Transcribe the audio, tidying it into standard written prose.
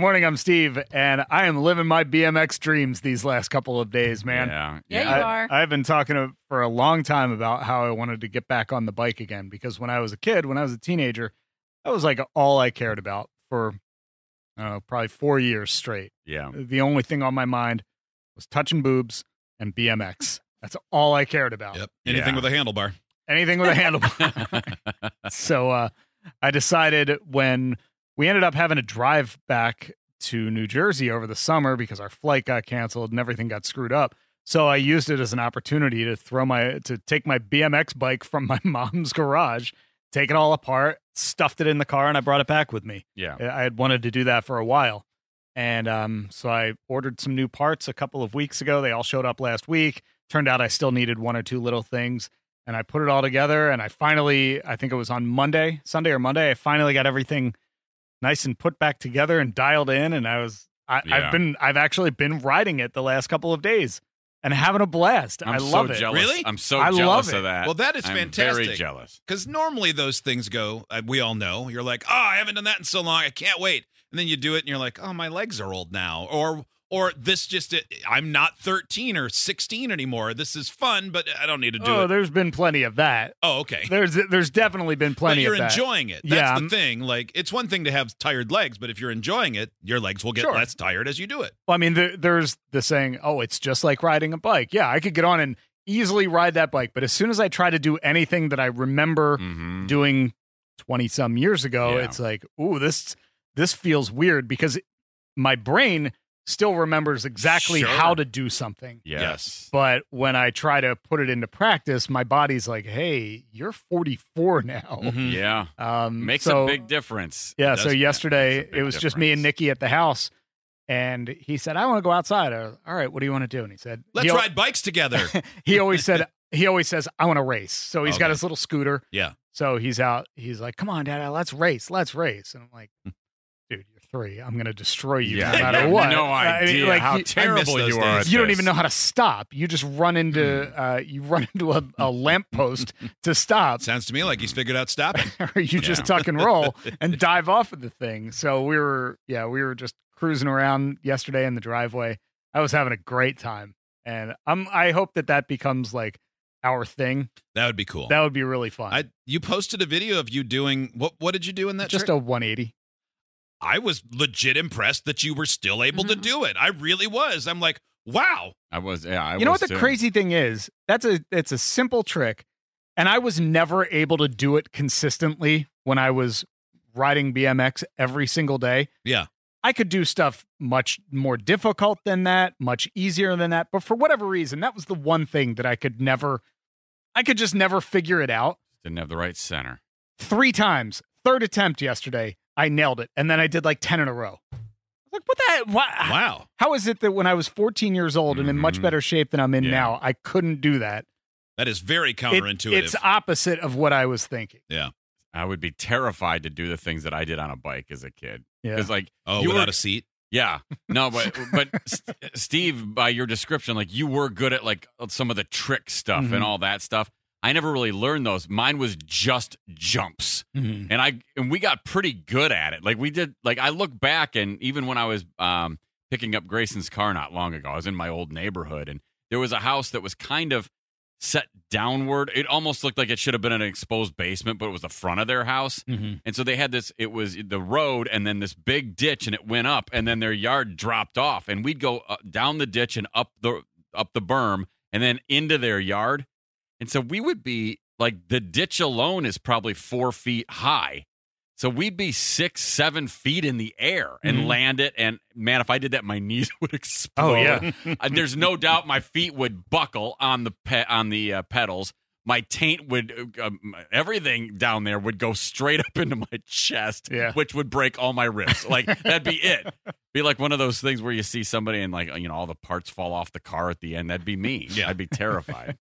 morning. I'm Steve, and I am living my BMX dreams these last couple of days, man. Yeah, you are. I've been talking for a long time about how I wanted to get back on the bike again because when I was a kid, when I was a teenager, that was like all I cared about for probably 4 years straight. Yeah. The only thing on my mind was touching boobs and BMX. That's all I cared about. Yep. Anything with a handlebar. Anything with a handlebar. So I decided when we ended up having to drive back to New Jersey over the summer because our flight got canceled and everything got screwed up. So I used it as an opportunity to take my BMX bike from my mom's garage, take it all apart, stuffed it in the car, and I brought it back with me. Yeah. I had wanted to do that for a while. And so I ordered some new parts a couple of weeks ago. They all showed up last week. Turned out I still needed one or two little things. And I put it all together. And I think it was on Sunday or Monday, I finally got everything nice and put back together and dialed in. And I've actually been riding it the last couple of days and having a blast. I love it. Jealous. Really? I'm so I love jealous it. of that. Well, that is I'm fantastic. Very jealous. Because normally those things go, we all know, you're like, oh, I haven't done that in so long. I can't wait. And then you do it and you're like, oh, my legs are old now. Or this just, I'm not 13 or 16 anymore. This is fun, but I don't need to do it. Oh, there's been plenty of that. Oh, okay. There's definitely been plenty but of that. you're enjoying it. That's the thing. Like, it's one thing to have tired legs, but if you're enjoying it, your legs will get less tired as you do it. Well, I mean, there's the saying, oh, it's just like riding a bike. Yeah, I could get on and easily ride that bike. But as soon as I try to do anything that I remember doing 20-some years ago, it's like, ooh, this feels weird because my brain still remembers exactly how to do something. Yes. But when I try to put it into practice, my body's like, hey, you're 44 now. Yeah. Makes so- a big difference. Yeah, It so does. yesterday Makes a big it was just me and difference. Nikki at the house, and he said, I want to go outside. I was, all right, what do you want to do? And he said, Let's ride bikes together. he always says, I want to race. So he's got his little scooter. Yeah. So he's out. He's like, come on, Dad, let's race. And I'm like, dude, you're 3. I'm going to destroy you no matter what. No idea how terrible those you are. days. at You don't this. even know how to stop. You just run into a lamppost to stop. Sounds to me like he's figured out stopping. Or you just tuck and roll and dive off of the thing. So we were just cruising around yesterday in the driveway. I was having a great time, and I hope that becomes like our thing. That would be cool. That would be really fun. You posted a video of you doing what did you do in that Just trick? a 180. I was legit impressed that you were still able to do it. I really was. I'm like, wow. I was, yeah. You know what the crazy thing is? It's a simple trick, and I was never able to do it consistently when I was riding BMX every single day. Yeah. I could do stuff much more difficult than that, much easier than that. But for whatever reason, that was the one thing that I could just never figure it out. Didn't have the right center. 3 times, 3rd attempt yesterday, I nailed it. And then I did like 10 in a row. Like, what the? Wow. How is it that when I was 14 years old and in much better shape than I'm in now, I couldn't do that? That is very counterintuitive. It's opposite of what I was thinking. Yeah. I would be terrified to do the things that I did on a bike as a kid. Yeah. Because like, without a seat? Yeah. No, but Steve, by your description, like you were good at like some of the trick stuff and all that stuff. I never really learned those. Mine was just jumps. And we got pretty good at it. Like we did, like I look back and even when I was picking up Grayson's car not long ago, I was in my old neighborhood and there was a house that was kind of set downward. It almost looked like it should have been an exposed basement, but it was the front of their house. And so they had this, it was the road and then this big ditch and it went up and then their yard dropped off and we'd go down the ditch and up the berm and then into their yard. And so we would be like, the ditch alone is probably 4 feet high. So we'd be 6-7 feet in the air and land it. And man, if I did that, my knees would explode. Oh, yeah. There's no doubt my feet would buckle on the pedals. My taint would, everything down there would go straight up into my chest, which would break all my ribs. Like, that'd be it. Be like one of those things where you see somebody and like, all the parts fall off the car at the end. That'd be me. Yeah. I'd be terrified.